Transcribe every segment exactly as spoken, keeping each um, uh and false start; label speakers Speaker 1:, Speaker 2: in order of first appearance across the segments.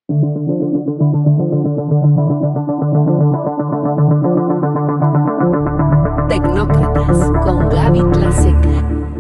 Speaker 1: Tecnócratas con Gaby Tlaseca.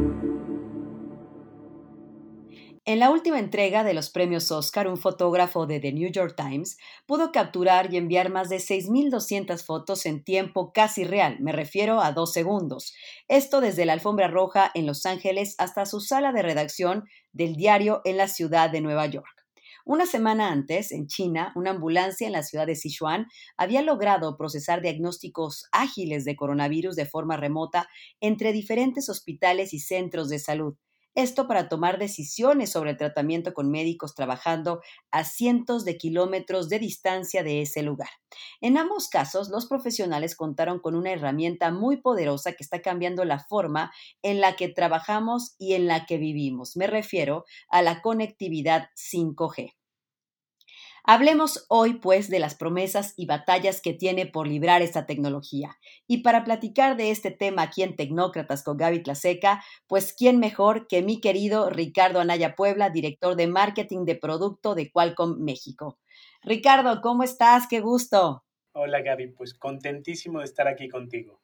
Speaker 1: En la última entrega de los premios Oscar, un fotógrafo de The New York Times pudo capturar y enviar más de seis mil doscientas fotos en tiempo casi real, me refiero a dos segundos. Esto desde la alfombra roja en Los Ángeles hasta su sala de redacción del diario en la ciudad de Nueva York. Una semana antes, en China, una ambulancia en la ciudad de Sichuan había logrado procesar diagnósticos ágiles de coronavirus de forma remota entre diferentes hospitales y centros de salud. Esto para tomar decisiones sobre el tratamiento con médicos trabajando a cientos de kilómetros de distancia de ese lugar. En ambos casos, los profesionales contaron con una herramienta muy poderosa que está cambiando la forma en la que trabajamos y en la que vivimos. Me refiero a la conectividad cinco G. Hablemos hoy, pues, de las promesas y batallas que tiene por librar esta tecnología. Y para platicar de este tema aquí en Tecnócratas con Gaby Tlaseca, pues, ¿quién mejor que mi querido Ricardo Anaya Puebla, director de marketing de producto de Qualcomm México? Ricardo, ¿cómo estás? ¡Qué gusto!
Speaker 2: Hola Gaby, pues contentísimo de estar aquí contigo.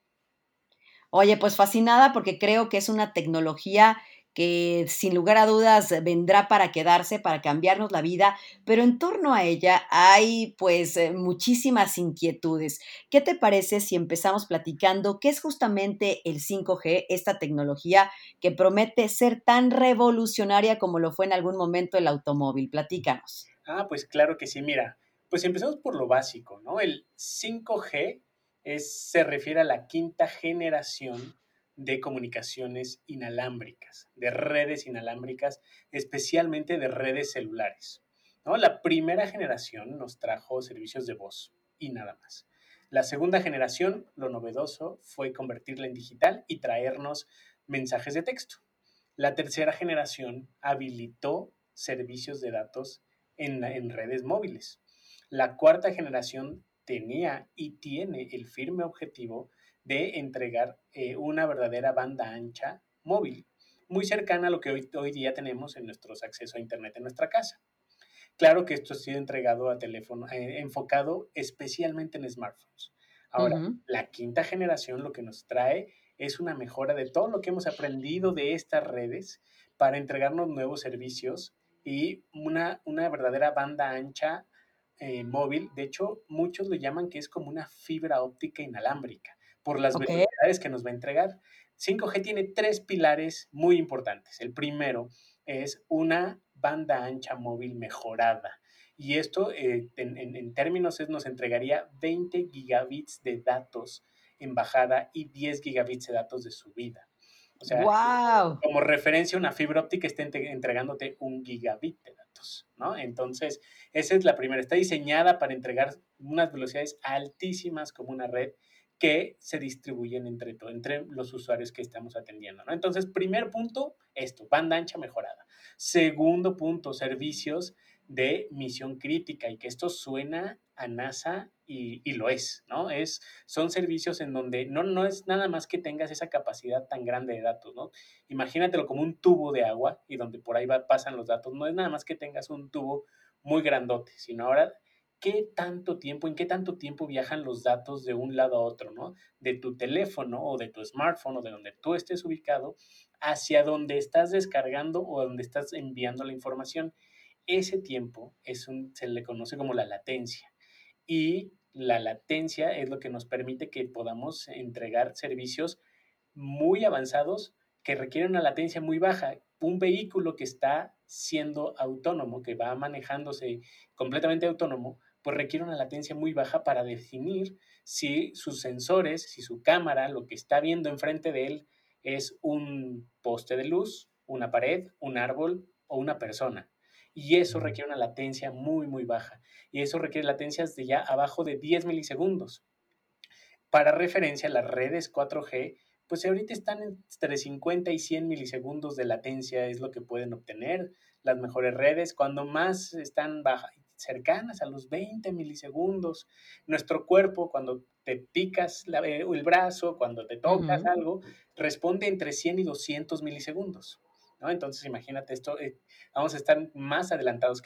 Speaker 1: Oye, pues fascinada porque creo que es una tecnología que sin lugar a dudas vendrá para quedarse, para cambiarnos la vida, pero en torno a ella hay pues eh, muchísimas inquietudes. ¿Qué te parece si empezamos platicando qué es justamente el cinco G, esta tecnología que promete ser tan revolucionaria como lo fue en algún momento el automóvil? Platícanos.
Speaker 2: Ah, pues claro que sí, mira, pues empezamos por lo básico, ¿no? El cinco G es, se refiere a la quinta generación de comunicaciones inalámbricas, de redes inalámbricas, especialmente de redes celulares, ¿no? La primera generación nos trajo servicios de voz y nada más. La segunda generación, lo novedoso fue convertirla en digital y traernos mensajes de texto. La tercera generación habilitó servicios de datos en, en redes móviles. La cuarta generación tenía y tiene el firme objetivo de entregar eh, una verdadera banda ancha móvil, muy cercana a lo que hoy, hoy día tenemos en nuestros accesos a Internet en nuestra casa. Claro que esto ha sido entregado a teléfono, eh, enfocado especialmente en smartphones. Ahora,
Speaker 1: Ujú.
Speaker 2: la quinta generación lo que nos trae es una mejora de todo lo que hemos aprendido de estas redes para entregarnos nuevos servicios y una, una verdadera banda ancha eh, móvil. De hecho, muchos lo llaman que es como una fibra óptica inalámbrica por las
Speaker 1: Ok.
Speaker 2: velocidades que nos va a entregar. cinco G tiene tres pilares muy importantes. El primero es una banda ancha móvil mejorada. Y esto, eh, en, en, en, términos, es, nos entregaría veinte gigabits de datos en bajada y diez gigabits de datos de subida. O sea,
Speaker 1: ¡Wow!
Speaker 2: como referencia, una fibra óptica está entregándote un gigabit de datos, ¿no? Entonces, esa es la primera. Está diseñada para entregar unas velocidades altísimas como una red que se distribuyen entre, todo, entre los usuarios que estamos atendiendo, ¿no? Entonces, primer punto, esto, banda ancha mejorada. Segundo punto, servicios de misión crítica, y que esto suena a NASA y, y lo es, ¿no? Es, son servicios en donde no, no es nada más que tengas esa capacidad tan grande de datos, ¿no? Imagínatelo como un tubo de agua y donde por ahí va, pasan los datos. No es nada más que tengas un tubo muy grandote, sino ahora qué tanto tiempo, en qué tanto tiempo viajan los datos de un lado a otro, ¿no? De tu teléfono o de tu smartphone o de donde tú estés ubicado hacia donde estás descargando o donde estás enviando la información. Ese tiempo es un, se le conoce como la latencia. Y la latencia es lo que nos permite que podamos entregar servicios muy avanzados que requieren una latencia muy baja. Un vehículo que está siendo autónomo, que va manejándose completamente autónomo, pues requiere una latencia muy baja para definir si sus sensores, si su cámara, lo que está viendo enfrente de él es un poste de luz, una pared, un árbol o una persona. Y eso requiere una latencia muy, muy baja. Y eso requiere latencias de ya abajo de diez milisegundos. Para referencia, las redes cuatro G, pues ahorita están entre cincuenta y cien milisegundos de latencia, es lo que pueden obtener las mejores redes, cuando más están baja, cercanas a los veinte milisegundos. Nuestro cuerpo, cuando te picas la, el brazo, cuando te tocas
Speaker 1: Ujú.
Speaker 2: algo, responde entre cien y doscientos milisegundos, ¿no? Entonces, imagínate esto, eh, vamos a estar más adelantados que ellos.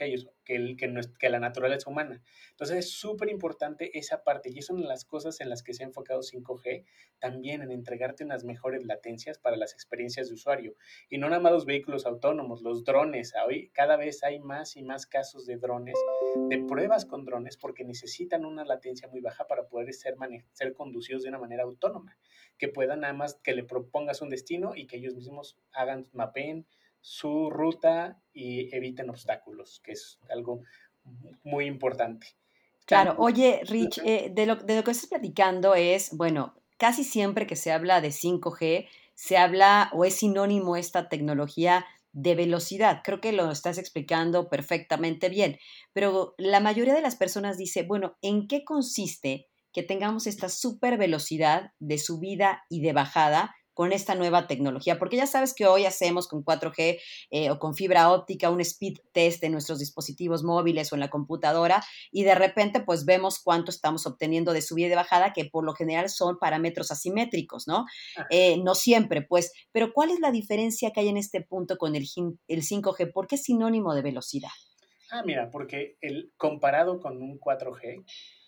Speaker 2: que, el, que, nuestra, que la naturaleza humana. Entonces es súper importante esa parte y es una de las cosas en las que se ha enfocado cinco G, también en entregarte unas mejores latencias para las experiencias de usuario. Y no nada más los vehículos autónomos, los drones. Hoy cada vez hay más y más casos de drones, de pruebas con drones, porque necesitan una latencia muy baja para poder ser, ser conducidos de una manera autónoma, que puedan nada más que le propongas un destino y que ellos mismos hagan, mapeen su ruta y eviten obstáculos, que es algo muy importante.
Speaker 1: Claro,
Speaker 2: También,
Speaker 1: oye, Rich,
Speaker 2: uh-huh.
Speaker 1: eh, de, lo, de lo que estás platicando es, bueno, casi siempre que se habla de cinco G, se habla o es sinónimo esta tecnología de velocidad. Creo que lo estás explicando perfectamente bien, pero la mayoría de las personas dice, bueno, ¿en qué consiste que tengamos esta super velocidad de subida y de bajada con esta nueva tecnología? Porque ya sabes que hoy hacemos con cuatro G eh, o con fibra óptica un speed test en nuestros dispositivos móviles o en la computadora y de repente pues vemos cuánto estamos obteniendo de subida y de bajada, que por lo general son parámetros asimétricos, ¿no? Eh, no siempre, pues, pero ¿cuál es la diferencia que hay en este punto con el, el cinco G? ¿Por qué es sinónimo de velocidad?
Speaker 2: Ah, mira, porque el, comparado con un cuatro G,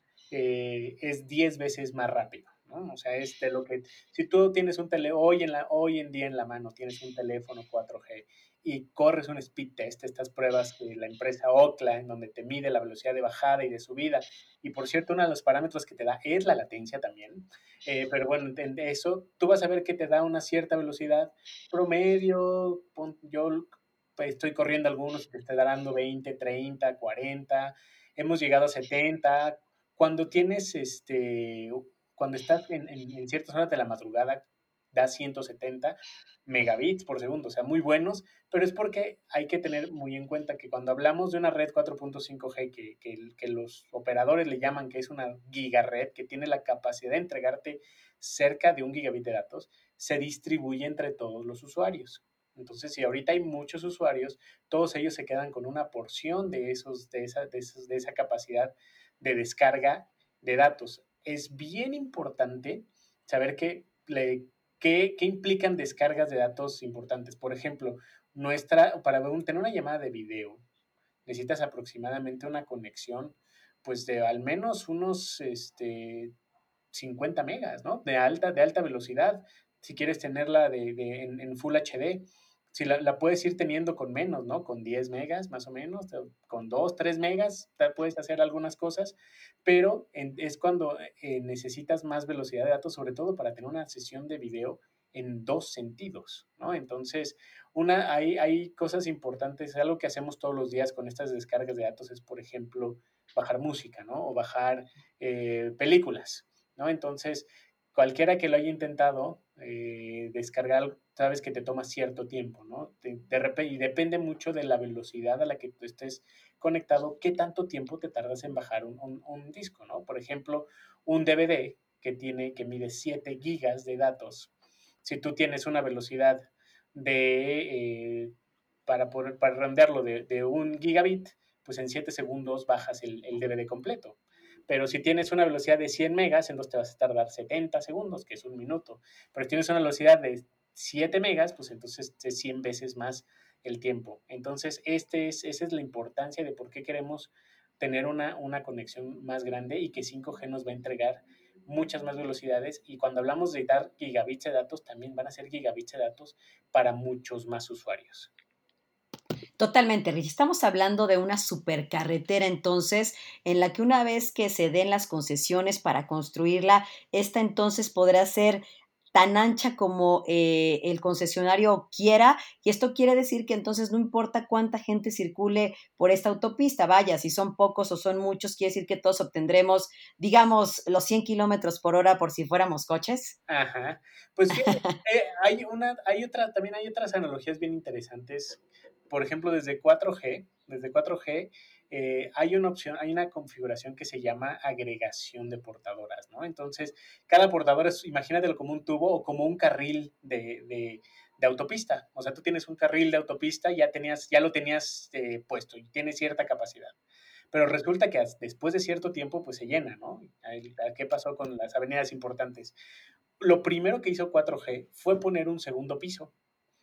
Speaker 2: eh, es diez veces más rápido, ¿no? O sea, es de lo que, si tú tienes un tele, hoy en, la, hoy en día en la mano tienes un teléfono cuatro G y corres un speed test, estas pruebas que la empresa Ookla, en donde te mide la velocidad de bajada y de subida, y por cierto, uno de los parámetros que te da es la latencia también, eh, pero bueno, en eso tú vas a ver que te da una cierta velocidad promedio, yo pues, estoy corriendo algunos y te está dando veinte, treinta, cuarenta, hemos llegado a setenta, cuando tienes, este, cuando estás en, en, en ciertas horas de la madrugada, da ciento setenta megabits por segundo, o sea, muy buenos, pero es porque hay que tener muy en cuenta que cuando hablamos de una red cuatro punto cinco G, que, que, que los operadores le llaman que es una gigared, que tiene la capacidad de entregarte cerca de un gigabit de datos, se distribuye entre todos los usuarios. Entonces, si ahorita hay muchos usuarios, todos ellos se quedan con una porción de, esos, de, esa, de, esos, de esa capacidad de descarga de datos. Es bien importante saber qué, le, qué, qué implican descargas de datos importantes. Por ejemplo, nuestra, para un, tener una llamada de video, necesitas aproximadamente una conexión pues de al menos unos este, cincuenta megas, ¿no? De alta, de alta velocidad, si quieres tenerla de, de, en, en Full H D. Si la, la, puedes ir teniendo con menos, ¿no? Con diez megas más o menos, con dos, tres megas puedes hacer algunas cosas, pero en, es cuando eh, necesitas más velocidad de datos, sobre todo para tener una sesión de video en dos sentidos, ¿no? Entonces, una, hay, hay cosas importantes, algo que hacemos todos los días con estas descargas de datos es, por ejemplo, bajar música, ¿no? O bajar eh, películas, ¿no? Entonces, cualquiera que lo haya intentado eh, descargar, sabes que te toma cierto tiempo, ¿no? De, de repente, y depende mucho de la velocidad a la que tú estés conectado, qué tanto tiempo te tardas en bajar un, un, un disco, ¿no? Por ejemplo, un D V D que tiene, que mide siete gigas de datos. Si tú tienes una velocidad de, eh, para, poder, para renderlo de, de un gigabit, pues en siete segundos bajas el, el D V D completo. Pero si tienes una velocidad de cien megas, entonces te vas a tardar setenta segundos, que es un minuto. Pero si tienes una velocidad de siete megas, pues entonces es cien veces más el tiempo. Entonces, este es, esa es la importancia de por qué queremos tener una, una conexión más grande y que cinco G nos va a entregar muchas más velocidades. Y cuando hablamos de dar gigabits de datos, también van a ser gigabits de datos para muchos más usuarios.
Speaker 1: Totalmente, Rich. Estamos hablando de una supercarretera, entonces, en la que una vez que se den las concesiones para construirla, esta entonces podrá ser tan ancha como eh, el concesionario quiera, y esto quiere decir que entonces no importa cuánta gente circule por esta autopista, vaya, si son pocos o son muchos, quiere decir que todos obtendremos, digamos, los cien kilómetros por hora por si fuéramos coches.
Speaker 2: Ajá, pues fíjate, eh, hay una, hay otra, también hay otras analogías bien interesantes. Por ejemplo, desde cuatro G, desde cuatro G, eh, hay una opción, hay una configuración que se llama agregación de portadoras, ¿no? Entonces, cada portadora es, imagínatelo como un tubo o como un carril de, de, de autopista. O sea, tú tienes un carril de autopista, ya tenías, ya lo tenías eh, puesto y tiene cierta capacidad. Pero resulta que después de cierto tiempo, pues se llena, ¿no? ¿Qué pasó con las avenidas importantes? Lo primero que hizo cuatro G fue poner un segundo piso.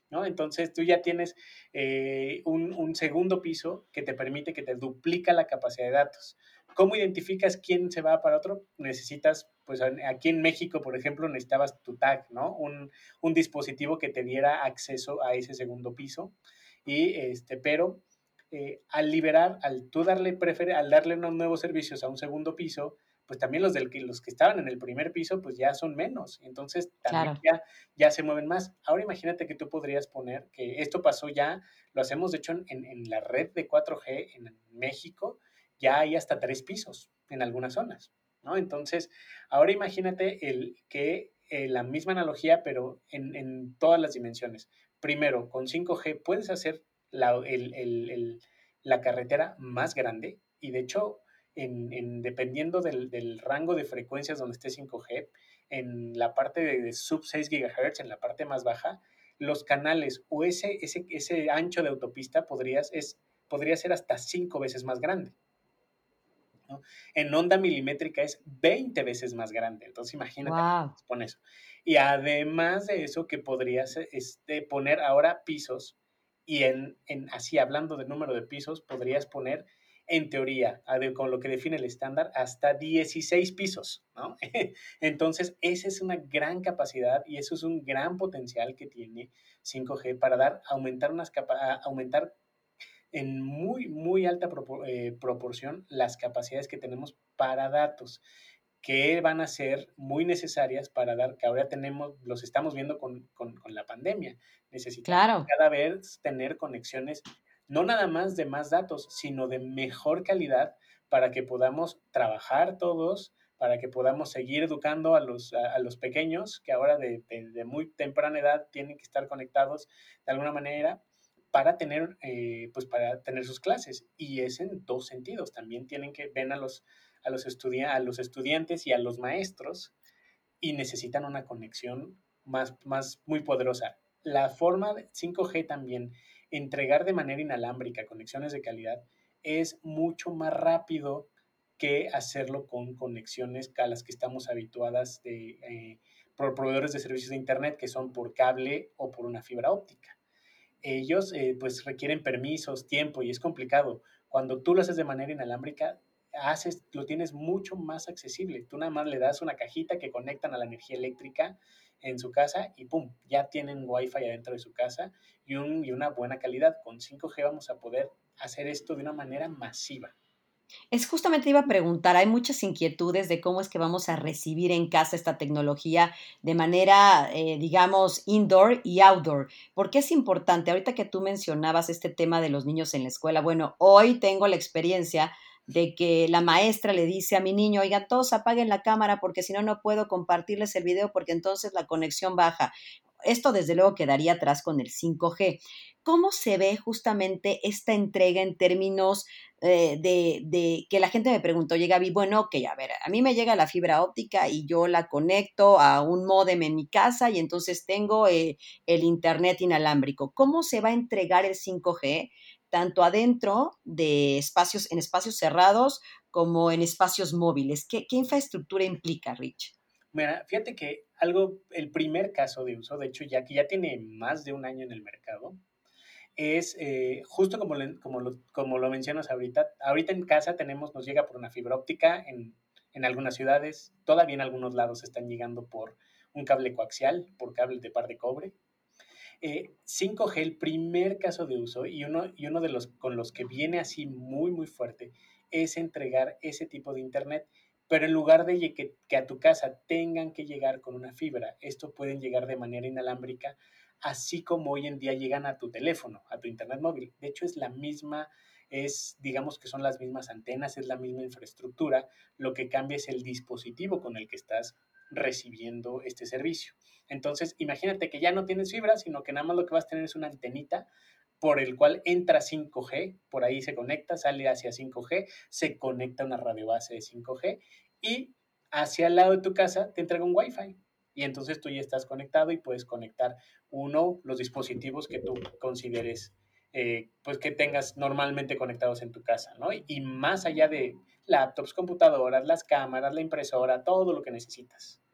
Speaker 2: ¿no? Entonces tú ya tienes eh, un, un segundo piso que te permite que te duplica la capacidad de datos. ¿Cómo identificas quién se va para otro? Necesitas, pues aquí en México, por ejemplo, necesitabas tu tag, ¿no? Un, un dispositivo que te diera acceso a ese segundo piso. Y este, pero eh, al liberar, al tú darle prefer al darle unos nuevos servicios a un segundo piso, pues también los, del, los que estaban en el primer piso, pues ya son menos. Entonces también
Speaker 1: Claro,
Speaker 2: ya, ya se mueven más. Ahora imagínate que tú podrías poner, que esto pasó ya, lo hacemos de hecho en, en la red de cuatro G en México, ya hay hasta tres pisos en algunas zonas, ¿no? Entonces, ahora imagínate el, que eh, la misma analogía, pero en, en todas las dimensiones. Primero, con cinco G puedes hacer la, el, el, el, la carretera más grande y de hecho, en, en, dependiendo del, del, rango de frecuencias donde esté cinco G, en la parte de, de sub seis gigahertz, en la parte más baja, los canales o ese, ese, ese ancho de autopista podrías, es, podría ser hasta cinco veces más grande. ¿No? En onda milimétrica es veinte veces más grande. Entonces imagínate
Speaker 1: wow,
Speaker 2: con eso. Y además de eso, que podrías este, poner ahora pisos y en, en, así hablando del número de pisos, podrías poner en teoría, con lo que define el estándar, hasta dieciséis pisos, ¿no? Entonces, esa es una gran capacidad y eso es un gran potencial que tiene cinco G para dar, aumentar, unas capa aumentar en muy, muy alta propor eh, proporción las capacidades que tenemos para datos, que van a ser muy necesarias para dar, que ahora tenemos, los estamos viendo con, con, con la pandemia. Necesitamos
Speaker 1: claro.
Speaker 2: cada vez tener conexiones, no nada más de más datos, sino de mejor calidad para que podamos trabajar todos, para que podamos seguir educando a los, a, a los pequeños, que ahora de, de, de muy temprana edad tienen que estar conectados de alguna manera para tener, eh, pues para tener sus clases. Y es en dos sentidos. También tienen que ven a los, a los, estudia a los estudiantes y a los maestros y necesitan una conexión más, más muy poderosa. La forma de cinco G también, entregar de manera inalámbrica conexiones de calidad, es mucho más rápido que hacerlo con conexiones a las que estamos habituadas de, eh, por proveedores de servicios de Internet que son por cable o por una fibra óptica. Ellos eh, pues requieren permisos, tiempo y es complicado. Cuando tú lo haces de manera inalámbrica, haces, lo tienes mucho más accesible. Tú nada más le das una cajita que conectan a la energía eléctrica en su casa y pum, ya tienen wifi adentro de su casa y, un, y una buena calidad. Con cinco G vamos a poder hacer esto de una manera masiva.
Speaker 1: Es justamente iba a preguntar, hay muchas inquietudes de cómo es que vamos a recibir en casa esta tecnología de manera, eh, digamos, indoor y outdoor. ¿Por qué es importante? Ahorita que tú mencionabas este tema de los niños en la escuela, bueno, hoy tengo la experiencia de que la maestra le dice a mi niño, oigan, todos apaguen la cámara porque si no, no puedo compartirles el video porque entonces la conexión baja. Esto desde luego quedaría atrás con el cinco G. ¿Cómo se ve justamente esta entrega en términos eh, de, de, que la gente me preguntó, oye Gaby, bueno, ok, a ver, a mí me llega la fibra óptica y yo la conecto a un módem en mi casa y entonces tengo eh, el internet inalámbrico. ¿Cómo se va a entregar el cinco G? Tanto adentro de espacios, en espacios cerrados como en espacios móviles. ¿Qué, qué infraestructura implica, Rich?
Speaker 2: Mira, fíjate que algo, el primer caso de uso, de hecho ya que ya tiene más de un año en el mercado, es eh, justo como, le, como, lo, como lo mencionas ahorita. Ahorita en casa tenemos, nos llega por una fibra óptica en, en algunas ciudades, todavía en algunos lados están llegando por un cable coaxial, por cable de par de cobre. Eh, cinco G, el primer caso de uso y uno, y uno de los con los que viene así muy, muy fuerte, es entregar ese tipo de internet. Pero en lugar de que, que a tu casa tengan que llegar con una fibra, esto pueden llegar de manera inalámbrica, así como hoy en día llegan a tu teléfono, a tu internet móvil. De hecho, es la misma, es, digamos que son las mismas antenas, es la misma infraestructura, lo que cambia es el dispositivo con el que estás recibiendo este servicio. Entonces, imagínate que ya no tienes fibra, sino que nada más lo que vas a tener es una antenita por el cual entra cinco G, por ahí se conecta, sale hacia cinco G, se conecta a una radio base de cinco G y hacia el lado de tu casa te entrega un Wi-Fi. Y entonces tú ya estás conectado y puedes conectar uno, los dispositivos que tú consideres, eh, pues que tengas normalmente conectados en tu casa, ¿no? Y, y más allá de laptops, computadoras, las cámaras, la impresora, todo lo que necesitas.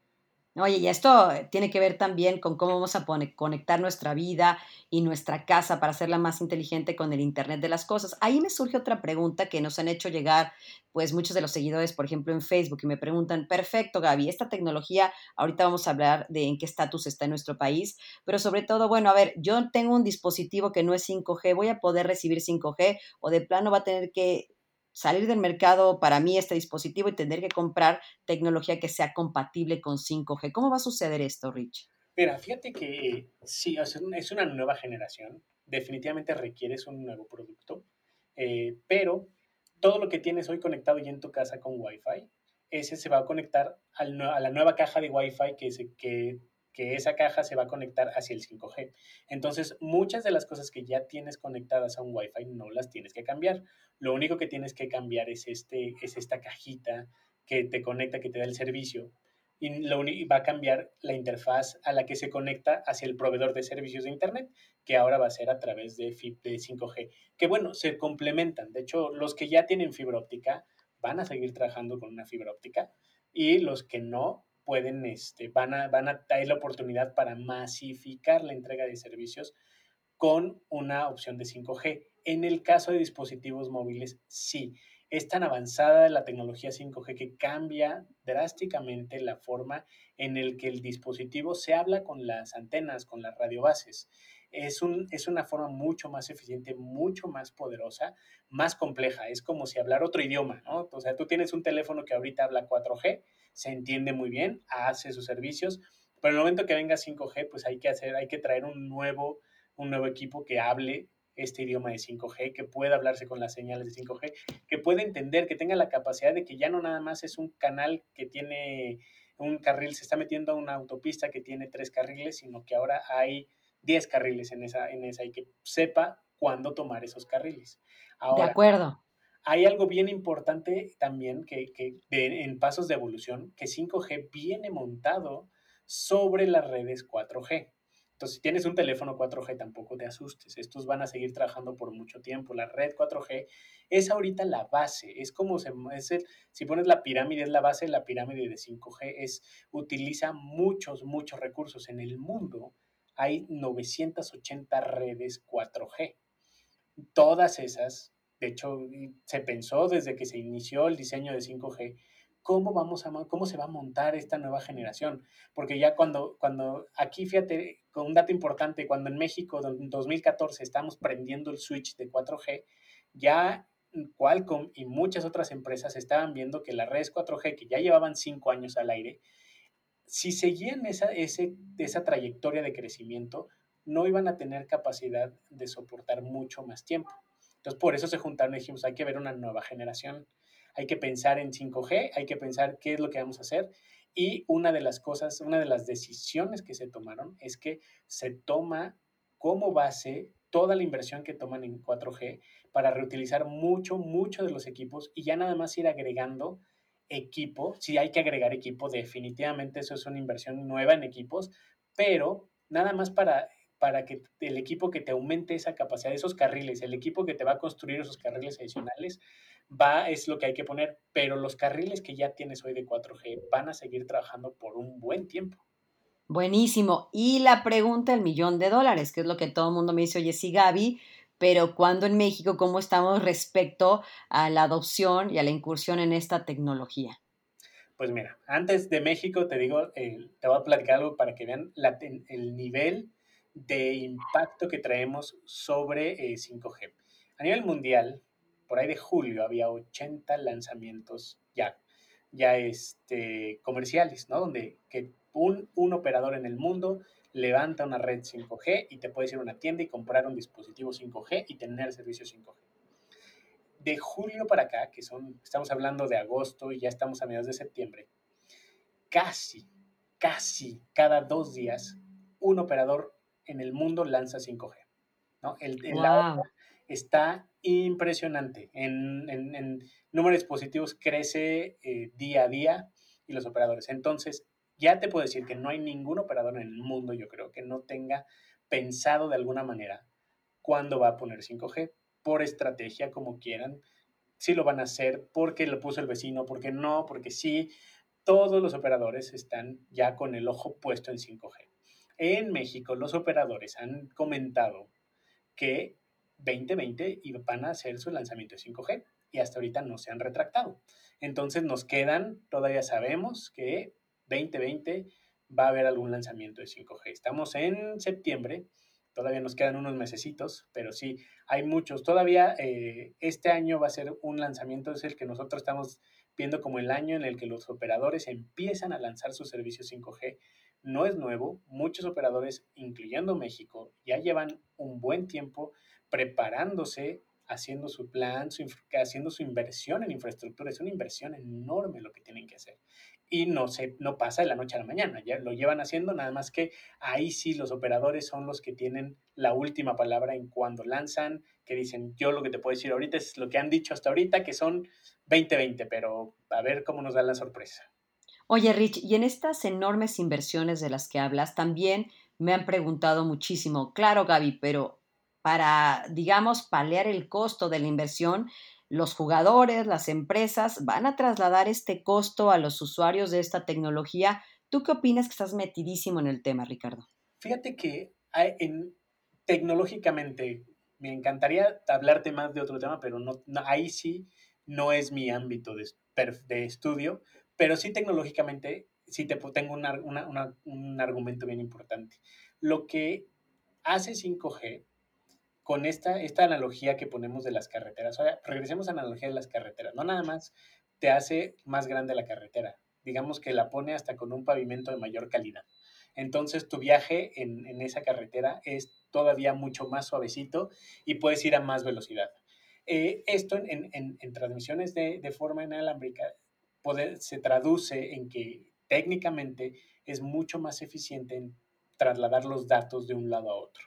Speaker 1: Oye, y esto eh, tiene que ver también con cómo vamos a pone- conectar nuestra vida y nuestra casa para hacerla más inteligente con el Internet de las cosas. Ahí me surge otra pregunta que nos han hecho llegar, pues muchos de los seguidores, por ejemplo, en Facebook, y me preguntan, perfecto, Gaby, esta tecnología, ahorita vamos a hablar de en qué estatus está en nuestro país, pero sobre todo, bueno, a ver, yo tengo un dispositivo que no es cinco G, ¿voy a poder recibir cinco G o de plano va a tener que salir del mercado para mí este dispositivo y tener que comprar tecnología que sea compatible con cinco G? ¿Cómo va a suceder esto, Rich?
Speaker 2: Mira, fíjate que sí, o sea, es una nueva generación, definitivamente requieres un nuevo producto, eh, pero todo lo que tienes hoy conectado ya en tu casa con Wi-Fi, ese se va a conectar al nue- a la nueva caja de Wi-Fi que, se, que, que esa caja se va a conectar hacia el cinco G. Entonces, muchas de las cosas que ya tienes conectadas a un Wi-Fi no las tienes que cambiar. Lo único que tienes que cambiar es, este, es esta cajita que te conecta, que te da el servicio y lo uni- va a cambiar la interfaz a la que se conecta hacia el proveedor de servicios de Internet, que ahora va a ser a través de, fi- de cinco G. Que bueno, se complementan. De hecho, los que ya tienen fibra óptica van a seguir trabajando con una fibra óptica y los que no pueden, este, van a, van a dar la oportunidad para masificar la entrega de servicios con una opción de cinco G. En el caso de dispositivos móviles, sí, es tan avanzada la tecnología cinco G que cambia drásticamente la forma en el que el dispositivo se habla con las antenas, con las radiobases. Es, un, es una forma mucho más eficiente, mucho más poderosa, más compleja. Es como si hablar otro idioma, ¿no? O sea, tú tienes un teléfono que ahorita habla cuatro G, se entiende muy bien, hace sus servicios, pero en el momento que venga cinco G, pues hay que hacer, hay que traer un nuevo un nuevo equipo que hable este idioma de cinco G, que pueda hablarse con las señales de cinco G, que pueda entender, que tenga la capacidad de que ya no nada más es un canal que tiene un carril, se está metiendo a una autopista que tiene tres carriles, sino que ahora hay diez carriles en esa, en esa y que sepa cuándo tomar esos carriles.
Speaker 1: De
Speaker 2: Ahora,
Speaker 1: acuerdo.
Speaker 2: hay algo bien importante también que, que de, en pasos de evolución, que cinco G viene montado sobre las redes cuatro G. Entonces, si tienes un teléfono cuatro G, tampoco te asustes. Estos van a seguir trabajando por mucho tiempo. La red cuatro G es ahorita la base. Es como se, es el, si pones la pirámide, es la base, la pirámide de cinco G es, utiliza muchos, muchos recursos. En el mundo hay novecientas ochenta redes cuatro G. Todas esas, de hecho, se pensó desde que se inició el diseño de cinco G, cómo, vamos a, cómo se va a montar esta nueva generación. Porque ya cuando, cuando aquí, fíjate, con un dato importante, cuando en México en dos mil catorce estamos prendiendo el switch de cuatro G, ya Qualcomm y muchas otras empresas estaban viendo que las redes cuatro G, que ya llevaban cinco años al aire, si seguían esa, ese, esa trayectoria de crecimiento, no iban a tener capacidad de soportar mucho más tiempo. Entonces, por eso se juntaron y dijimos, hay que ver una nueva generación, hay que pensar en cinco G, hay que pensar qué es lo que vamos a hacer. Y una de las cosas, una de las decisiones que se tomaron es que se toma como base toda la inversión que toman en cuatro G para reutilizar mucho, mucho de los equipos y ya nada más ir agregando equipo. Si hay que agregar equipo, definitivamente eso es una inversión nueva en equipos, pero nada más para, para que el equipo que te aumente esa capacidad, esos carriles, el equipo que te va a construir esos carriles adicionales, va, es lo que hay que poner, pero los carriles que ya tienes hoy de cuatro G van a seguir trabajando por un buen tiempo.
Speaker 1: Buenísimo. Y la pregunta del millón de dólares, que es lo que todo el mundo me dice, oye, sí, Gaby, pero ¿cuándo en México, cómo estamos respecto a la adopción y a la incursión en esta tecnología?
Speaker 2: Pues mira, antes de México, te digo, eh, te voy a platicar algo para que vean la, el nivel de impacto que traemos sobre eh, cinco G. A nivel mundial, por ahí de julio había ochenta lanzamientos ya, ya este, comerciales, ¿no? Donde que un, un operador en el mundo levanta una red cinco G y te puedes ir a una tienda y comprar un dispositivo cinco G y tener servicio cinco G. De julio para acá, que son, estamos hablando de agosto y ya estamos a mediados de septiembre, casi, casi cada dos días un operador en el mundo lanza cinco G. ¿No? El, el, la
Speaker 1: Wow.
Speaker 2: está impresionante. En, en, en, número de dispositivos crece eh, día a día y los operadores. Entonces, ya te puedo decir que no hay ningún operador en el mundo, yo creo, que no tenga pensado de alguna manera cuándo va a poner cinco G, por estrategia, como quieran. Si lo van a hacer, porque lo puso el vecino, porque no, porque sí, todos los operadores están ya con el ojo puesto en cinco G. En México, los operadores han comentado que veinte veinte van a hacer su lanzamiento de cinco G y hasta ahorita no se han retractado. Entonces nos quedan, todavía sabemos que veinte veinte va a haber algún lanzamiento de cinco G. Estamos en septiembre, todavía nos quedan unos mesecitos, pero sí, hay muchos. Todavía eh, este año va a ser un lanzamiento, es el que nosotros estamos viendo como el año en el que los operadores empiezan a lanzar sus servicios cinco G. No es nuevo, muchos operadores, incluyendo México, ya llevan un buen tiempo preparándose, haciendo su plan, su, haciendo su inversión en infraestructura. Es una inversión enorme lo que tienen que hacer. Y no, se, no pasa de la noche a la mañana, ya lo llevan haciendo, nada más que ahí sí los operadores son los que tienen la última palabra en cuando lanzan, que dicen, yo lo que te puedo decir ahorita es lo que han dicho hasta ahorita, que son veinte veinte, pero a ver cómo nos da la sorpresa.
Speaker 1: Oye, Rich, y en estas enormes inversiones de las que hablas, también me han preguntado muchísimo, claro, Gaby, pero para, digamos, paliar el costo de la inversión, los jugadores, las empresas van a trasladar este costo a los usuarios de esta tecnología. ¿Tú qué opinas que estás metidísimo en el tema, Ricardo?
Speaker 2: Fíjate que hay, en, tecnológicamente me encantaría hablarte más de otro tema, pero no, no, ahí sí no es mi ámbito de, de estudio, pero sí tecnológicamente sí te, tengo una, una, una, un argumento bien importante. Lo que hace cinco G con esta, esta analogía que ponemos de las carreteras. O sea, regresemos a la analogía de las carreteras. No nada más te hace más grande la carretera, digamos que la pone hasta con un pavimento de mayor calidad. Entonces tu viaje en, en esa carretera es todavía mucho más suavecito y puedes ir a más velocidad. Eh, esto en, en, en, transmisiones de, de forma inalámbrica poder, se traduce en que técnicamente es mucho más eficiente en trasladar los datos de un lado a otro.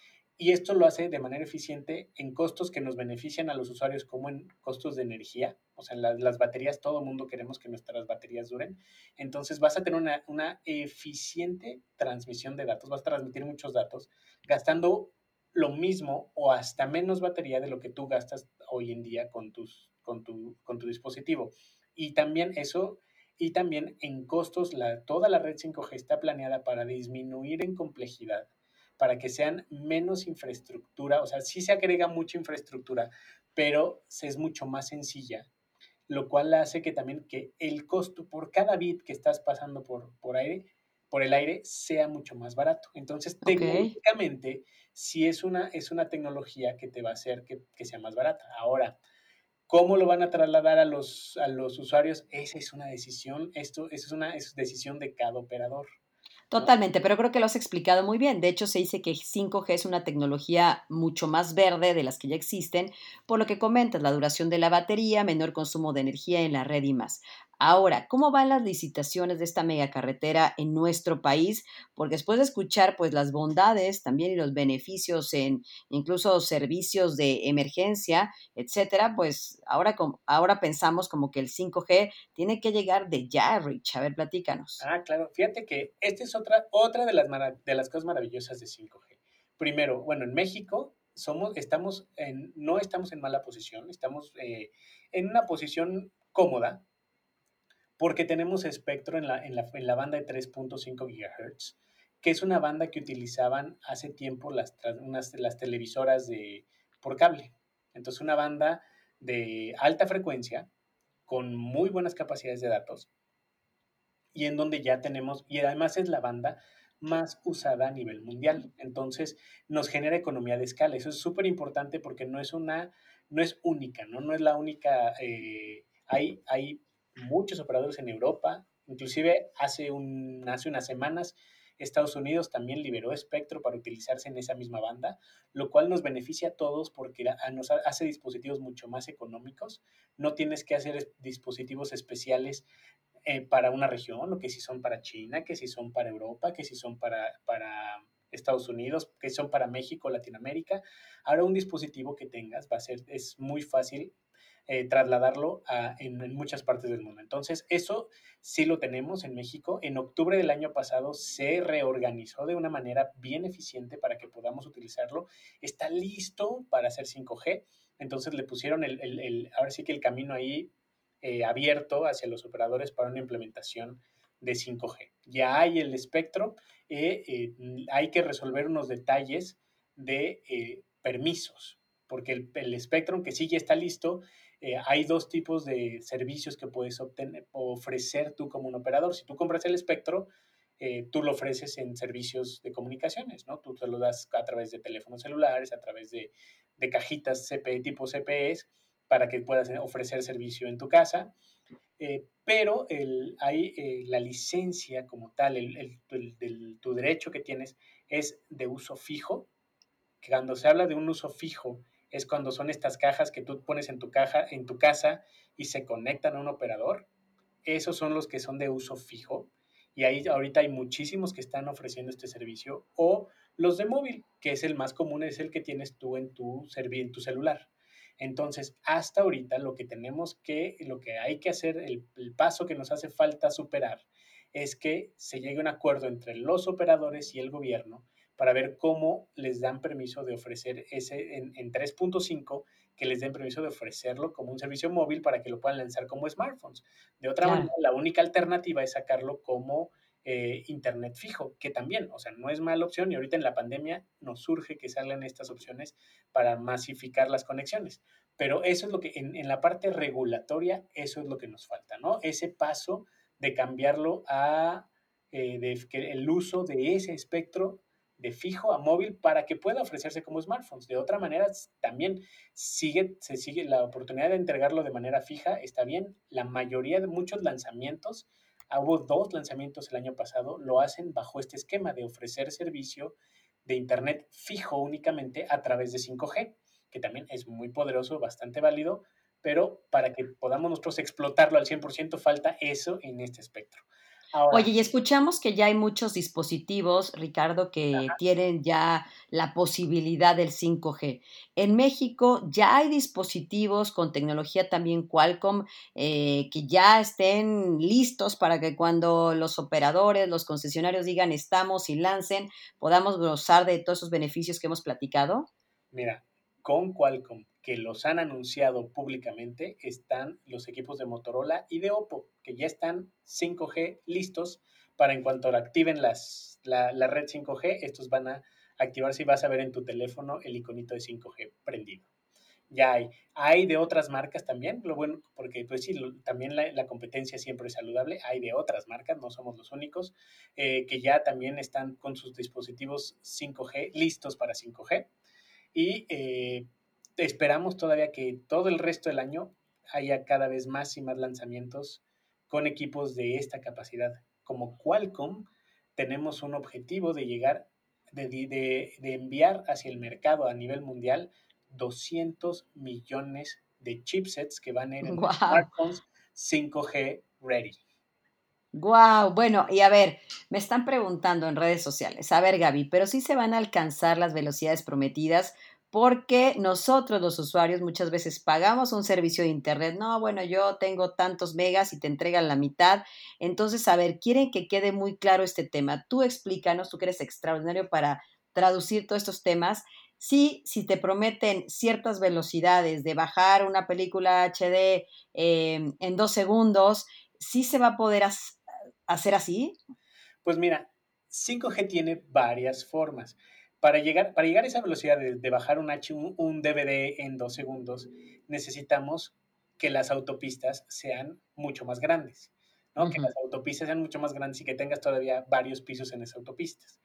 Speaker 2: Y esto lo hace de manera eficiente en costos que nos benefician a los usuarios, como en costos de energía. O sea, en las, las baterías, todo el mundo queremos que nuestras baterías duren. Entonces vas a tener una, una eficiente transmisión de datos, vas a transmitir muchos datos, gastando lo mismo o hasta menos batería de lo que tú gastas hoy en día con, tus, con, tu, con tu dispositivo. Y también eso, y también en costos, la, toda la red cinco G está planeada para disminuir en complejidad, para que sean menos infraestructura, o sea, sí se agrega mucha infraestructura, pero es mucho más sencilla, lo cual hace que también que el costo por cada bit que estás pasando por, por aire, por el aire, sea mucho más barato. Entonces,
Speaker 1: Ok.
Speaker 2: tecnológicamente, sí es una, es una tecnología que te va a hacer que, que sea más barata. Ahora, ¿cómo lo van a trasladar a los, a los usuarios? Esa es una decisión, esto, eso es una es decisión de cada operador, ¿no?
Speaker 1: Totalmente, pero creo que lo has explicado muy bien. De hecho, se dice que cinco G es una tecnología mucho más verde de las que ya existen, por lo que comentas, la duración de la batería, menor consumo de energía en la red y más. Ahora, ¿cómo van las licitaciones de esta megacarretera en nuestro país? Porque después de escuchar pues las bondades también y los beneficios en incluso servicios de emergencia, etcétera, pues ahora, ahora pensamos como que el cinco G tiene que llegar de ya, Rich. A ver, platícanos.
Speaker 2: Ah, claro. Fíjate que esta es otra, otra de las, de las cosas maravillosas de cinco G. Primero, bueno, en México somos, estamos en, no estamos en mala posición, estamos eh, en una posición cómoda porque tenemos espectro en la, en la, en la banda de tres punto cinco gigahertz, que es una banda que utilizaban hace tiempo las, unas, las televisoras de, por cable. Entonces, una banda de alta frecuencia con muy buenas capacidades de datos y en donde ya tenemos, y además es la banda más usada a nivel mundial. Entonces, nos genera economía de escala. Eso es súper importante porque no es una, no es única, ¿no? No es la única, eh, hay, hay muchos operadores en Europa, inclusive hace, un, hace unas semanas Estados Unidos también liberó espectro para utilizarse en esa misma banda, lo cual nos beneficia a todos porque nos hace dispositivos mucho más económicos. No tienes que hacer dispositivos especiales eh, para una región, o que si son para China, que si son para Europa, que si son para, para Estados Unidos, que son para México, Latinoamérica. Ahora un dispositivo que tengas va a ser, es muy fácil eh, trasladarlo a, en, en, muchas partes del mundo. Entonces, eso sí lo tenemos en México. En octubre del año pasado se reorganizó de una manera bien eficiente para que podamos utilizarlo. Está listo para hacer cinco G. Entonces le pusieron el, el, el ahora sí que el camino ahí eh, abierto hacia los operadores para una implementación de cinco G. Ya hay el espectro, eh, eh, hay que resolver unos detalles de eh, permisos, porque el, el espectro, aunque sí ya está listo, eh, hay dos tipos de servicios que puedes obtener, ofrecer tú como un operador. Si tú compras el espectro, eh, tú lo ofreces en servicios de comunicaciones, ¿no? Tú te lo das a través de teléfonos celulares, a través de, de cajitas C P E tipo C P Es, para que puedas ofrecer servicio en tu casa. Eh, pero el, hay eh, la licencia como tal, el, el, el, el, tu derecho que tienes es de uso fijo. Que cuando se habla de un uso fijo es cuando son estas cajas que tú pones en tu caja, en tu casa y se conectan a un operador. Esos son los que son de uso fijo. Y ahí ahorita hay muchísimos que están ofreciendo este servicio. O los de móvil, que es el más común, es el que tienes tú en tu, en tu celular. Entonces, hasta ahorita lo que tenemos que, lo que hay que hacer, el, el paso que nos hace falta superar, es que se llegue a un acuerdo entre los operadores y el gobierno para ver cómo les dan permiso de ofrecer ese en, en tres punto cinco, que les den permiso de ofrecerlo como un servicio móvil para que lo puedan lanzar como smartphones. De otra manera,
Speaker 1: Claro.
Speaker 2: la única alternativa es sacarlo como eh, internet fijo, que también, o sea, no es mala opción y ahorita en la pandemia nos surge que salgan estas opciones para masificar las conexiones. Pero eso es lo que, en, en la parte regulatoria, eso es lo que nos falta, ¿no? Ese paso de cambiarlo a eh, de, que el uso de ese espectro de fijo a móvil para que pueda ofrecerse como smartphones. De otra manera, también sigue, se sigue la oportunidad de entregarlo de manera fija, está bien. La mayoría de muchos lanzamientos, hubo dos lanzamientos el año pasado, lo hacen bajo este esquema de ofrecer servicio de internet fijo únicamente a través de cinco G, que también es muy poderoso, bastante válido, pero para que podamos nosotros explotarlo al cien por ciento falta eso en este espectro.
Speaker 1: Oye,
Speaker 2: Ahora,
Speaker 1: y escuchamos que ya hay muchos dispositivos, Ricardo, que
Speaker 2: ajá,
Speaker 1: tienen ya la posibilidad del cinco G. En México ya hay dispositivos con tecnología también Qualcomm eh, que ya estén listos para que cuando los operadores, los concesionarios digan estamos y lancen, podamos gozar de todos esos beneficios que hemos platicado.
Speaker 2: mira, con Qualcomm, que los han anunciado públicamente, están los equipos de Motorola y de Oppo, que ya están cinco G listos para en cuanto activen las, la, la red cinco G, estos van a activarse y vas a ver en tu teléfono el iconito de cinco G prendido. Ya hay. Hay de otras marcas también, lo bueno, porque pues sí, lo, también la, la, competencia siempre es saludable, hay de otras marcas, no somos los únicos, eh, que ya también están con sus dispositivos cinco G listos para cinco G y eh, esperamos todavía que todo el resto del año haya cada vez más y más lanzamientos con equipos de esta capacidad. Como Qualcomm, tenemos un objetivo de llegar, de, de, de enviar hacia el mercado a nivel mundial doscientos millones de chipsets que van a ir en
Speaker 1: Wow.
Speaker 2: smartphones cinco G ready.
Speaker 1: Wow, bueno, y a ver, me están preguntando en redes sociales, a ver, Gaby, pero sí se van a alcanzar las velocidades prometidas porque nosotros los usuarios muchas veces pagamos un servicio de internet. No, bueno, yo tengo tantos megas y te entregan la mitad. Entonces, a ver, quieren que quede muy claro este tema. Tú explícanos, tú que eres extraordinario para traducir todos estos temas. Sí, si te prometen ciertas velocidades de bajar una película H D eh, en dos segundos, sí se va a poder hacer hacer así?
Speaker 2: Pues mira, cinco G tiene varias formas. Para llegar, para llegar a esa velocidad de, de bajar un, H, un, un D V D en dos segundos, necesitamos que las autopistas sean mucho más grandes, ¿no? Que
Speaker 1: Ujú.
Speaker 2: las autopistas sean mucho más grandes y que tengas todavía varios pisos en esas autopistas.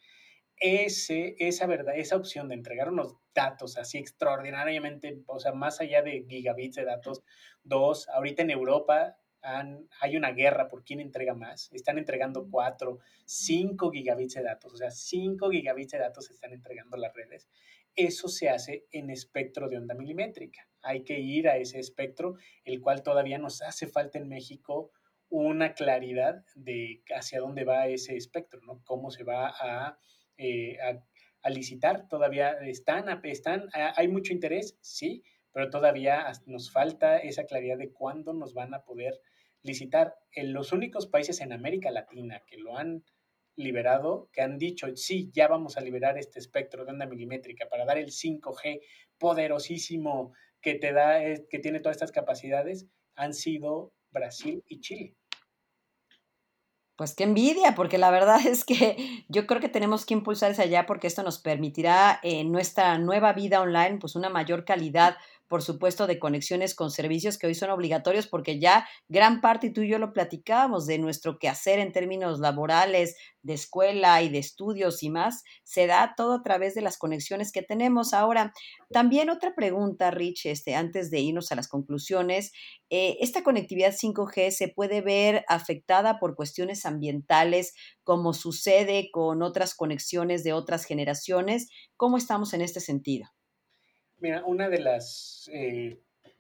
Speaker 2: Ese, esa verdad, esa opción de entregar unos datos así extraordinariamente, o sea, más allá de gigabits de datos, dos, ahorita en Europa han, hay una guerra por quién entrega más, están entregando cuatro, cinco gigabits de datos, o sea, cinco gigabits de datos están entregando las redes. Eso se hace en espectro de onda milimétrica. Hay que ir a ese espectro, el cual todavía nos hace falta en México una claridad de hacia dónde va ese espectro, ¿no? Cómo se va a eh, a, a, licitar, todavía están, están, hay mucho interés, sí, pero todavía nos falta esa claridad de cuándo nos van a poder licitar. En los únicos países en América Latina que lo han liberado, que han dicho, sí, ya vamos a liberar este espectro de onda milimétrica para dar el cinco G poderosísimo que te da, que tiene todas estas capacidades, han sido Brasil y Chile.
Speaker 1: Pues qué envidia, porque la verdad es que yo creo que tenemos que impulsar hacia allá porque esto nos permitirá en nuestra nueva vida online, pues una mayor calidad, por supuesto, de conexiones con servicios que hoy son obligatorios porque ya gran parte, y tú y yo lo platicábamos, de nuestro quehacer en términos laborales, de escuela y de estudios y más, se da todo a través de las conexiones que tenemos. Ahora, también otra pregunta, Rich, este, antes de irnos a las conclusiones, eh, ¿esta conectividad cinco G se puede ver afectada por cuestiones ambientales, como sucede con otras conexiones de otras generaciones? ¿Cómo estamos en este sentido?
Speaker 2: Mira, una de las... eh,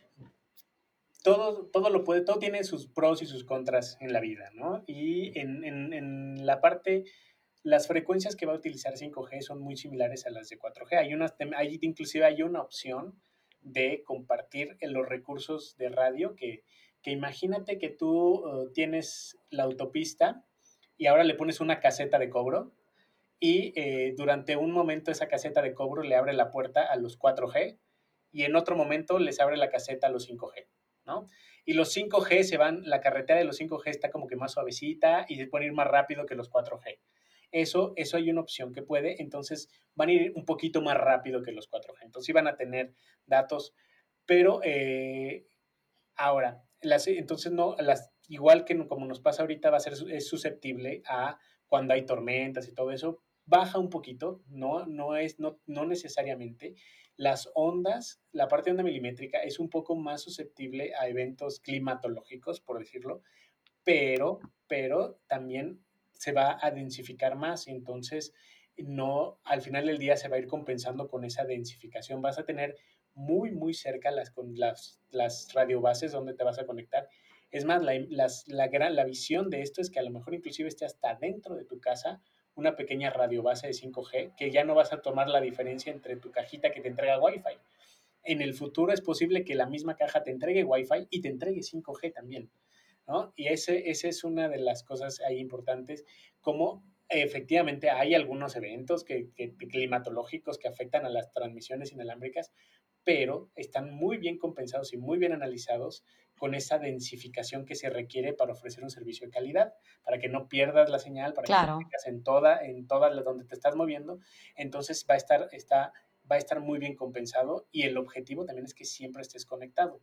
Speaker 2: todo, todo lo puede, todo tiene sus pros y sus contras en la vida, ¿no? Y en, en, en la parte, las frecuencias que va a utilizar cinco G son muy similares a las de cuatro G. Hay una, hay, inclusive hay una opción de compartir en los recursos de radio que, que imagínate que tú uh, tienes la autopista y ahora le pones una caseta de cobro y eh, durante un momento esa caseta de cobro le abre la puerta a los cuatro G y en otro momento les abre la caseta a los cinco G, ¿no? Y los cinco G se van, la carretera de los cinco G está como que más suavecita y se puede ir más rápido que los cuatro G. Eso, eso hay una opción que puede, entonces van a ir un poquito más rápido que los cuatro G. Entonces sí van a tener datos, pero eh, ahora, las, entonces no, las, igual que como nos pasa ahorita, va a ser, es susceptible a cuando hay tormentas y todo eso, baja un poquito, no, no es, no, no necesariamente. Las ondas, la parte de onda milimétrica es un poco más susceptible a eventos climatológicos, por decirlo, pero, pero también se va a densificar más y entonces no, al final del día se va a ir compensando con esa densificación. Vas a tener muy, muy cerca las, con las, las radiobases donde te vas a conectar. Es más, la, las, la, gran, la visión de esto es que a lo mejor inclusive esté hasta dentro de tu casa una pequeña radiobase de cinco G, que ya no vas a tomar la diferencia entre tu cajita que te entrega Wi-Fi. En el futuro es posible que la misma caja te entregue Wi-Fi y te entregue cinco G también, ¿no? Y ese, ese es una de las cosas ahí importantes, como efectivamente hay algunos eventos que, que, climatológicos que afectan a las transmisiones inalámbricas, pero están muy bien compensados y muy bien analizados con esa densificación que se requiere para ofrecer un servicio de calidad, para que no pierdas la señal, para que la
Speaker 1: Claro,
Speaker 2: tengas en toda, en toda la donde te estás moviendo. Entonces va a estar, está, va a estar muy bien compensado y el objetivo también es que siempre estés conectado.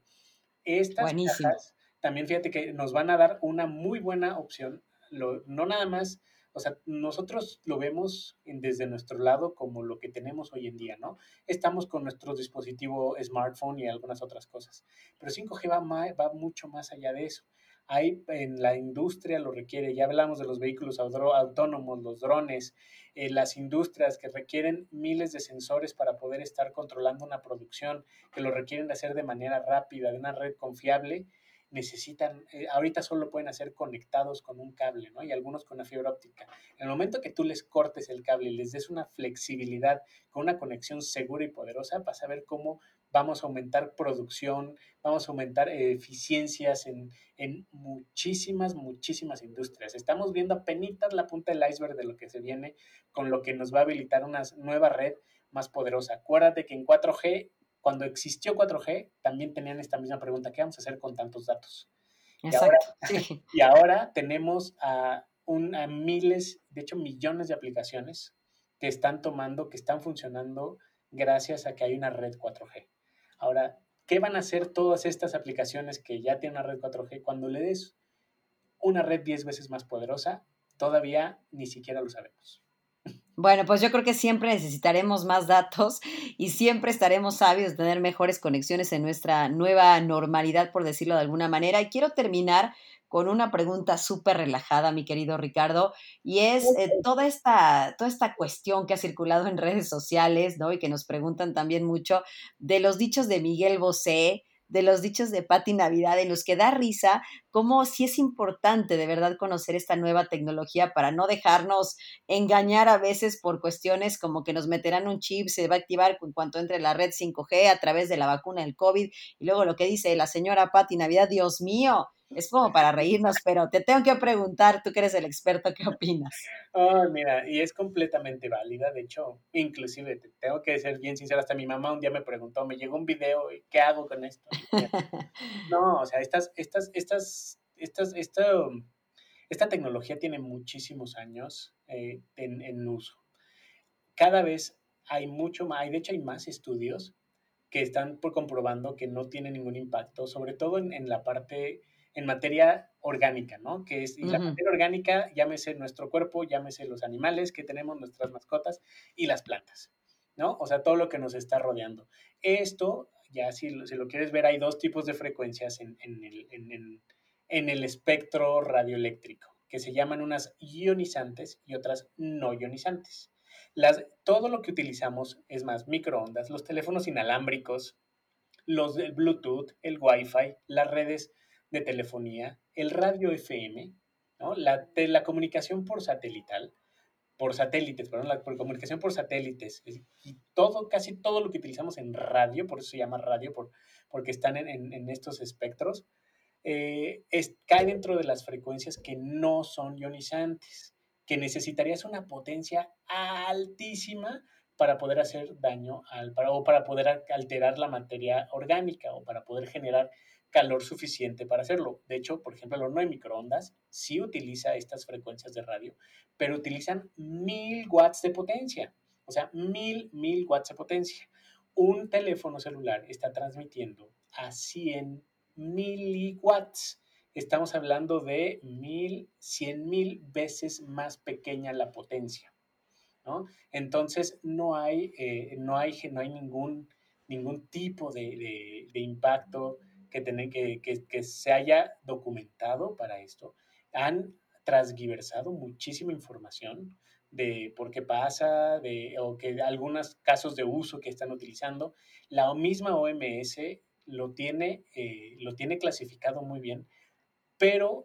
Speaker 2: Estas
Speaker 1: buenísimo.
Speaker 2: cajas también fíjate que nos van a dar una muy buena opción, lo, no nada más, o sea, nosotros lo vemos en, desde nuestro lado como lo que tenemos hoy en día, ¿no? Estamos con nuestro dispositivo smartphone y algunas otras cosas, pero cinco G va, más, va mucho más allá de eso. Hay en la industria lo requiere, ya hablamos de los vehículos autónomos, los drones, eh, las industrias que requieren miles de sensores para poder estar controlando una producción, que lo requieren hacer de manera rápida, de una red confiable, necesitan, eh, ahorita solo pueden hacer conectados con un cable, ¿no? Y algunos con una fibra óptica. En el momento que tú les cortes el cable y les des una flexibilidad con una conexión segura y poderosa, vas a ver cómo vamos a aumentar producción, vamos a aumentar eh, eficiencias en, en muchísimas, muchísimas industrias. Estamos viendo apenas la punta del iceberg de lo que se viene, con lo que nos va a habilitar una nueva red más poderosa. Acuérdate que en cuatro G, cuando existió cuatro G, también tenían esta misma pregunta: ¿qué vamos a hacer con tantos datos? Y ahora,
Speaker 1: Exacto, sí.
Speaker 2: y ahora tenemos a, un, a miles, de hecho millones de aplicaciones que están tomando, que están funcionando gracias a que hay una red cuatro G. Ahora, ¿qué van a hacer todas estas aplicaciones que ya tienen una red cuatro G cuando le des una red diez veces más poderosa? Todavía ni siquiera lo sabemos.
Speaker 1: Bueno, pues yo creo que siempre necesitaremos más datos y siempre estaremos sabios de tener mejores conexiones en nuestra nueva normalidad, por decirlo de alguna manera. Y quiero terminar con una pregunta súper relajada, mi querido Ricardo, y es eh, toda esta, toda esta cuestión que ha circulado en redes sociales, ¿no? Y que nos preguntan también mucho de los dichos de Miguel Bosé, de los dichos de Pati Navidad, en los que da risa, cómo sí es importante de verdad conocer esta nueva tecnología para no dejarnos engañar a veces por cuestiones como que nos meterán un chip, se va a activar en cuanto entre la red cinco G a través de la vacuna del COVID. Y luego lo que dice la señora Pati Navidad, Dios mío, es como para reírnos, pero te tengo que preguntar, tú que eres el experto, ¿qué opinas?
Speaker 2: Oh, mira, y es completamente válida. De hecho, inclusive te tengo que ser bien sincero, hasta mi mamá un día me preguntó, me llegó un video, ¿y qué hago con esto? Y, mira, no, o sea, estas, estas, estas estas, esta, esta tecnología tiene muchísimos años eh, en, en uso. Cada vez hay mucho más, de hecho hay más estudios que están por comprobando que no tiene ningún impacto, sobre todo en, en la parte, en materia orgánica, ¿no? Que es, y la
Speaker 1: Ujú.
Speaker 2: materia orgánica, llámese nuestro cuerpo, llámese los animales que tenemos, nuestras mascotas y las plantas, ¿no? O sea, todo lo que nos está rodeando. Esto, ya si, lo- si lo quieres ver, hay dos tipos de frecuencias en, en el, en, en- en el espectro radioeléctrico, que se llaman unas ionizantes y otras no ionizantes. Las, todo lo que utilizamos, es más, microondas, los teléfonos inalámbricos, los del Bluetooth, el Wi-Fi, las redes de telefonía, el radio F M, ¿no? la, de la comunicación por satelital, por satélites, perdón, la por comunicación por satélites, y todo, casi todo lo que utilizamos en radio, por eso se llama radio, por, porque están en, en, en estos espectros, eh, es, cae dentro de las frecuencias que no son ionizantes, que necesitarías una potencia altísima para poder hacer daño al, para, o para poder alterar la materia orgánica o para poder generar calor suficiente para hacerlo. De hecho, por ejemplo, el horno de microondas sí utiliza estas frecuencias de radio, pero utilizan mil watts de potencia, o sea, mil, mil watts de potencia. Un teléfono celular está transmitiendo a cien miliwatts. Estamos hablando de mil, cien mil veces más pequeña la potencia, ¿no? Entonces, no hay, eh, no hay, no hay ningún, ningún tipo de, de, de impacto que, tener, que, que, que se haya documentado para esto. Han transgiversado muchísima información de por qué pasa, de, o que algunos casos de uso que están utilizando. La misma O M S lo tiene, eh, lo tiene clasificado muy bien, pero,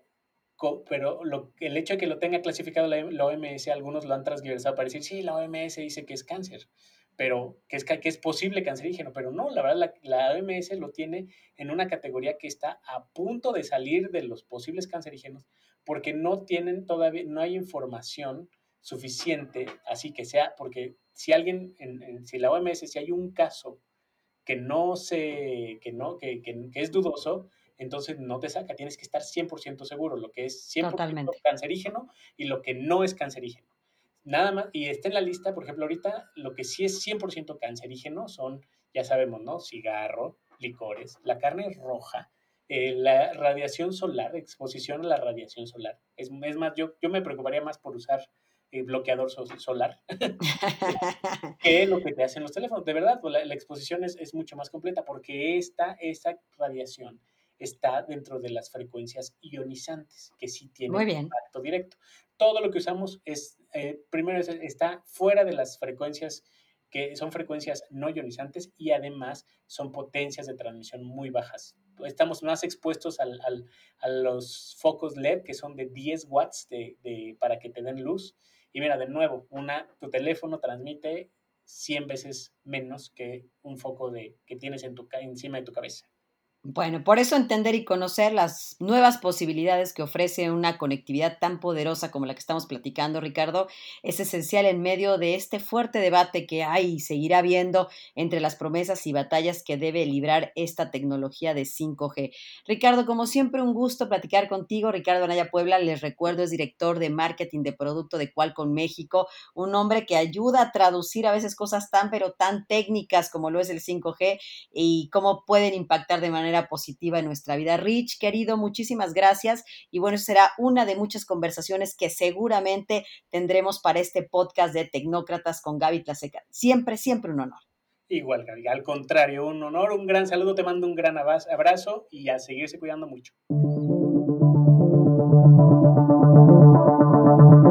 Speaker 2: pero lo, el hecho de que lo tenga clasificado la, la O M S, algunos lo han transversado para decir, sí, la O M S dice que es cáncer, pero que es, que es posible cancerígeno, pero no, la verdad, la, la O M S lo tiene en una categoría que está a punto de salir de los posibles cancerígenos, porque no tienen todavía, no hay información suficiente, así que sea, porque si alguien, en, en, si la O M S, si hay un caso que no se, que no, que, que, que es dudoso, entonces no te saca, tienes que estar cien por ciento seguro, lo que es cien por ciento
Speaker 1: Totalmente.
Speaker 2: cancerígeno y lo que no es cancerígeno. Nada más, y está en la lista, por ejemplo, ahorita lo que sí es cien por ciento cancerígeno son, ya sabemos, ¿no? Cigarro, licores, la carne roja, eh, la radiación solar, exposición a la radiación solar. Es, es más, yo, yo me preocuparía más por usar eh, bloqueador so solar que lo que te hacen los teléfonos. De verdad, pues la, la exposición es, es, mucho más completa porque esta, esta radiación está dentro de las frecuencias ionizantes, que sí
Speaker 1: Muy
Speaker 2: tienen
Speaker 1: bien.
Speaker 2: impacto directo. Todo lo que usamos es, eh, primero, es, está fuera de las frecuencias que son frecuencias no ionizantes y además son potencias de transmisión muy bajas. Estamos más expuestos al, al, a los focos L E D, que son de diez watts de, de, para que te den luz. Y mira, de nuevo, una, tu teléfono transmite cien veces menos que un foco de, que tienes en tu, encima de tu cabeza.
Speaker 1: Bueno, por eso entender y conocer las nuevas posibilidades que ofrece una conectividad tan poderosa como la que estamos platicando, Ricardo, es esencial en medio de este fuerte debate que hay y seguirá habiendo entre las promesas y batallas que debe librar esta tecnología de cinco G. Ricardo, como siempre, un gusto platicar contigo. Ricardo Anaya Puebla, les recuerdo, es director de marketing de producto de Qualcomm México, un hombre que ayuda a traducir a veces cosas tan, pero tan técnicas como lo es el cinco G y cómo pueden impactar de manera positiva en nuestra vida. Rich, querido, muchísimas gracias y bueno, será una de muchas conversaciones que seguramente tendremos para este podcast de Tecnócratas con Gaby Tlaseca. Siempre, siempre un honor.
Speaker 2: Igual, Gaby, al contrario, un honor, un gran saludo, te mando un gran abrazo y a seguirse cuidando mucho.